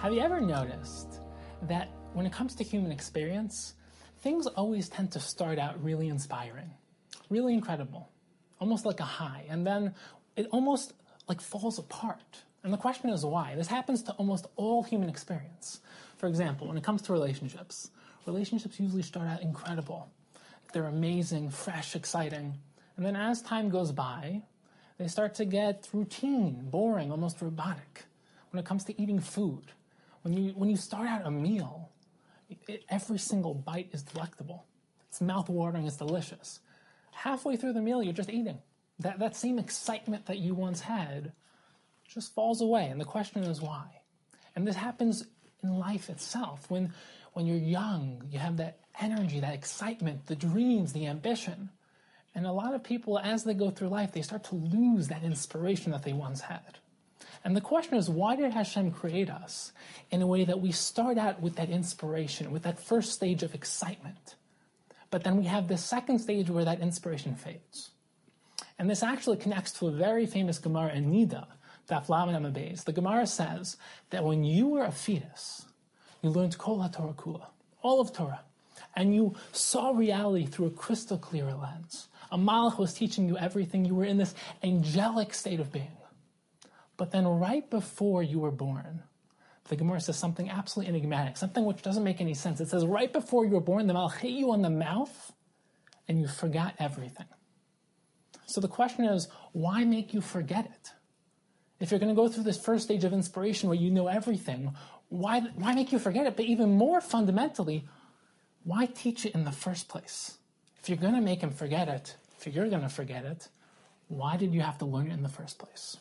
Have you ever noticed that when it comes to human experience, things always tend to start out really inspiring, really incredible, almost like a high, and then it almost like falls apart. And the question is why? This happens to almost all human experience. For example, when it comes to relationships usually start out incredible. They're amazing, fresh, exciting. And then as time goes by, they start to get routine, boring, almost robotic. When it comes to eating food, when you start out a meal, every single bite is delectable. It's mouth-watering, it's delicious. Halfway through the meal, you're just eating. That same excitement that you once had just falls away, and the question is why? And this happens in life itself. When you're young, you have that energy, that excitement, the dreams, the ambition. And a lot of people, as they go through life, they start to lose that inspiration that they once had. And the question is, why did Hashem create us in a way that we start out with that inspiration, with that first stage of excitement, but then we have the second stage where that inspiration fades? And this actually connects to a very famous Gemara in Nida, Daf Lamed Amud Beis. The Gemara says that when you were a fetus, you learned Kol HaTorah Kula, all of Torah, and you saw reality through a crystal clear lens. A malach was teaching you everything. You were in this angelic state of being. But then right before you were born, the Gemara says something absolutely enigmatic, something which doesn't make any sense. It says right before you were born, the malach hit you on the mouth, and you forgot everything. So the question is, why make you forget it? If you're going to go through this first stage of inspiration where you know everything, why make you forget it? But even more fundamentally, why teach it in the first place? If you're going to make him forget it, if you're going to forget it, why did you have to learn it in the first place?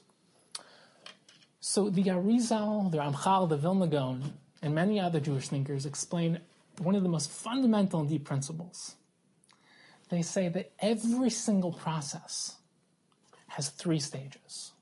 So the Arizal, the Ramchal, the Vilna Gaon, and many other Jewish thinkers explain one of the most fundamental and deep principles. They say that every single process has three stages.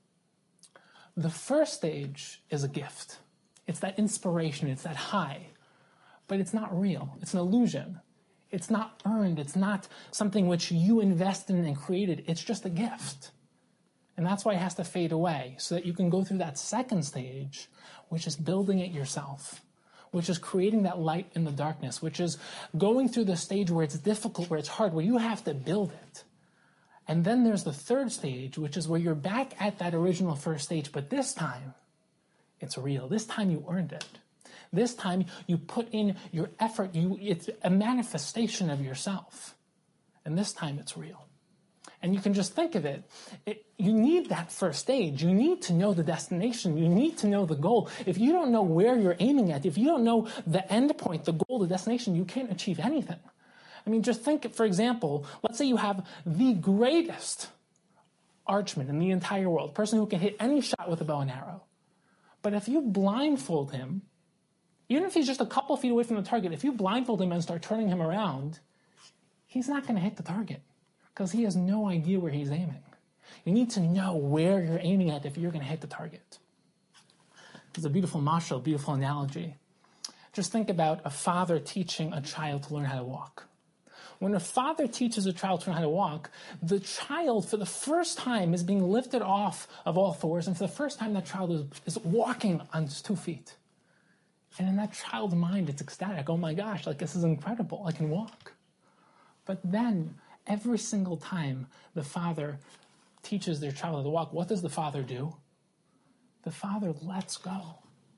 The first stage is a gift. It's that inspiration, it's that high. But it's not real. It's an illusion. It's not earned. It's not something which you invested in and created. It's just a gift. And that's why it has to fade away, so that you can go through that second stage, which is building it yourself, which is creating that light in the darkness, which is going through the stage where it's difficult, where it's hard, where you have to build it. And then there's the third stage, which is where you're back at that original first stage, but this time, it's real. This time you earned it. This time you put in your effort. It's a manifestation of yourself. And this time it's real. And you can just think of it. You need that first stage. You need to know the destination. You need to know the goal. If you don't know where you're aiming at, if you don't know the end point, the goal, the destination, you can't achieve anything. I mean, just think, for example, let's say you have the greatest archman in the entire world, a person who can hit any shot with a bow and arrow. But if you blindfold him, even if he's just a couple feet away from the target, if you blindfold him and start turning him around, he's not going to hit the target because he has no idea where he's aiming. You need to know where you're aiming at if you're going to hit the target. It's a beautiful mashal, beautiful analogy. Just think about a father teaching a child to learn how to walk. When a father teaches a child to learn how to walk, the child, for the first time, is being lifted off of all fours, and for the first time, that child is walking on his 2 feet. And in that child's mind, it's ecstatic. Oh my gosh, this is incredible. I can walk. But then, every single time the father teaches their child how to walk, what does the father do? The father lets go.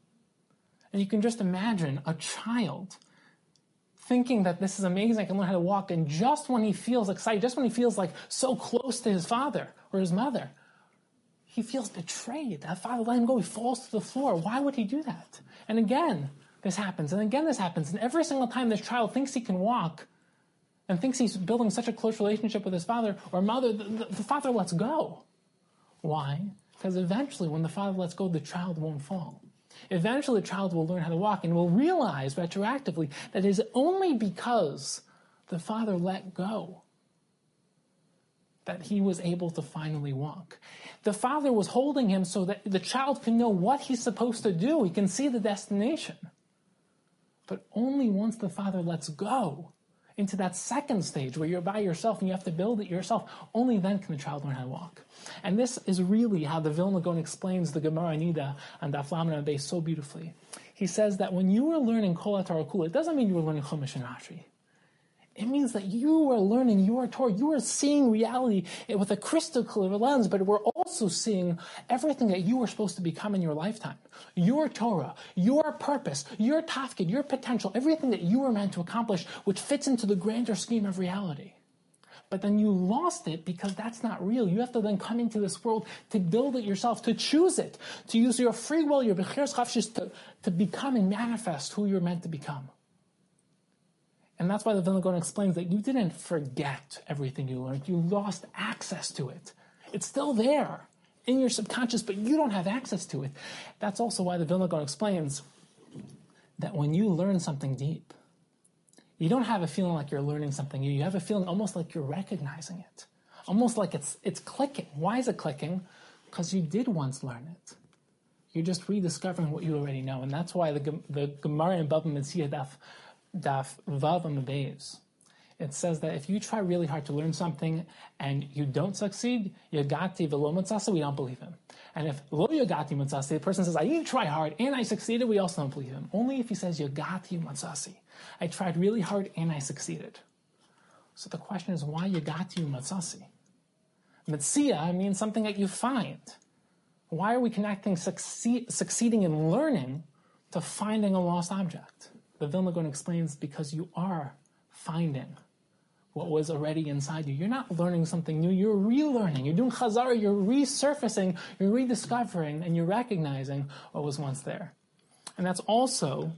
And you can just imagine a child thinking that this is amazing, I can learn how to walk, and just when he feels excited, just when he feels so close to his father or his mother, he feels betrayed. That father let him go, he falls to the floor. Why would he do that? And again, this happens, and again this happens, and every single time this child thinks he can walk and thinks he's building such a close relationship with his father or mother, the father lets go. Why? Because eventually when the father lets go, the child won't fall. Eventually the child will learn how to walk and will realize retroactively that it is only because the father let go that he was able to finally walk. The father was holding him so that the child can know what he's supposed to do. He can see the destination. But only once the father lets go into that second stage where you're by yourself and you have to build it yourself, only then can the child learn how to walk. And this is really how the Vilna Gaon explains the Gemara Nida and Daf Lamed Amud Beis so beautifully. He he says that when you were learning Kol HaTorah Kula, it doesn't mean you were learning Chumash and Rashi. It means that you are learning your Torah. You are seeing reality with a crystal clear lens, but we're also seeing everything that you were supposed to become in your lifetime. Your Torah, your purpose, your tafkid, your potential, everything that you were meant to accomplish, which fits into the grander scheme of reality. But then you lost it because that's not real. You have to then come into this world to build it yourself, to choose it, to use your free will, your bechiras chafshis, to become and manifest who you're meant to become. And that's why the Vilna Gaon explains that you didn't forget everything you learned. You lost access to it. It's still there in your subconscious, but you don't have access to it. That's also why the Vilna Gaon explains that when you learn something deep, you don't have a feeling like you're learning something new. You have a feeling almost like you're recognizing it. Almost like it's clicking. Why is it clicking? Because you did once learn it. You're just rediscovering what you already know. And that's why the Gemara in Bava Metzia Daf Vav Amud Beis, it says that if you try really hard to learn something and you don't succeed, yagati v'lo matzasi, we don't believe him. And if lo yagati matzasi, the person says, I didn't try hard and I succeeded, we also don't believe him. Only if he says yagati matzasi, I tried really hard and I succeeded. So the question is, why yagati matzasi? Metzia means something that you find. Why are we connecting succeeding in learning to finding a lost object? The Vilna Gaon explains because you are finding what was already inside you. You're not learning something new, you're relearning. You're doing chazara, you're resurfacing, you're rediscovering, and you're recognizing what was once there. And that's also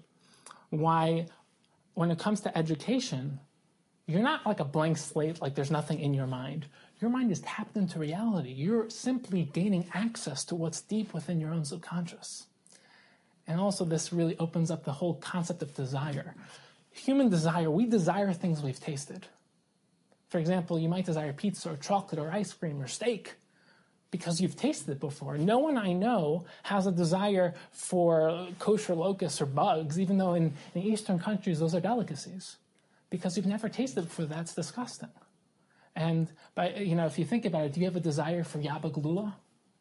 why when it comes to education, you're not like a blank slate, like there's nothing in your mind. Your mind is tapped into reality. You're simply gaining access to what's deep within your own subconscious. And also this really opens up the whole concept of desire. Human desire, we desire things we've tasted. For example, you might desire pizza or chocolate or ice cream or steak because you've tasted it before. No one I know has a desire for kosher locusts or bugs, even though in Eastern countries those are delicacies. Because you've never tasted it before, that's disgusting. And if you think about it, do you have a desire for yaba glula?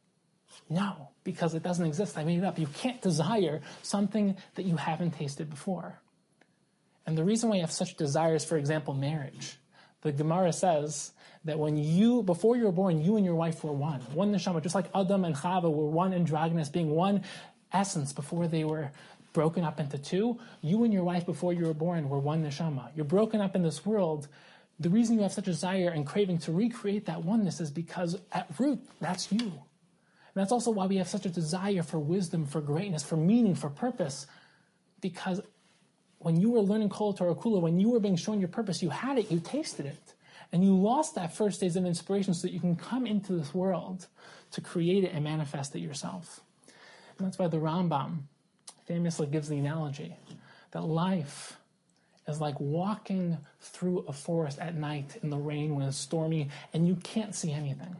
No, because it doesn't exist. I made it up. You can't desire something that you haven't tasted before. And the reason why you have such desires, for example, marriage. The Gemara says that before you were born, you and your wife were one neshama, just like Adam and Chava were one androgynous, being one essence before they were broken up into two. You and your wife, before you were born, were one neshama. You're broken up in this world. The reason you have such a desire and craving to recreate that oneness is because at root, that's you. And that's also why we have such a desire for wisdom, for greatness, for meaning, for purpose. Because when you were learning Kol Torah Kula, when you were being shown your purpose, you had it, you tasted it. And you lost that first stage of inspiration so that you can come into this world to create it and manifest it yourself. And that's why the Rambam famously gives the analogy that life is like walking through a forest at night in the rain when it's stormy and you can't see anything.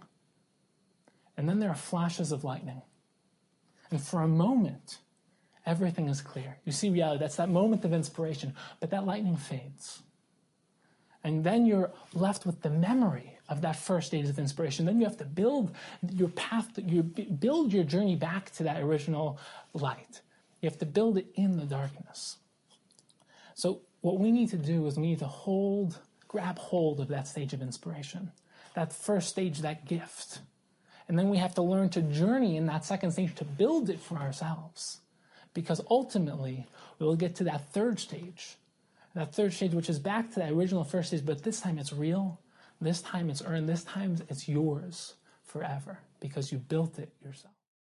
And then there are flashes of lightning. And for a moment, everything is clear. You see reality. That's that moment of inspiration. But that lightning fades. And then you're left with the memory of that first stage of inspiration. Then you have to build your path, build your journey back to that original light. You have to build it in the darkness. So what we need to do is we need to grab hold of that stage of inspiration. That first stage, that gift. And then we have to learn to journey in that second stage to build it for ourselves. Because ultimately, we will get to that third stage. That third stage, which is back to that original first stage, but this time it's real, this time it's earned, this time it's yours forever, because you built it yourself.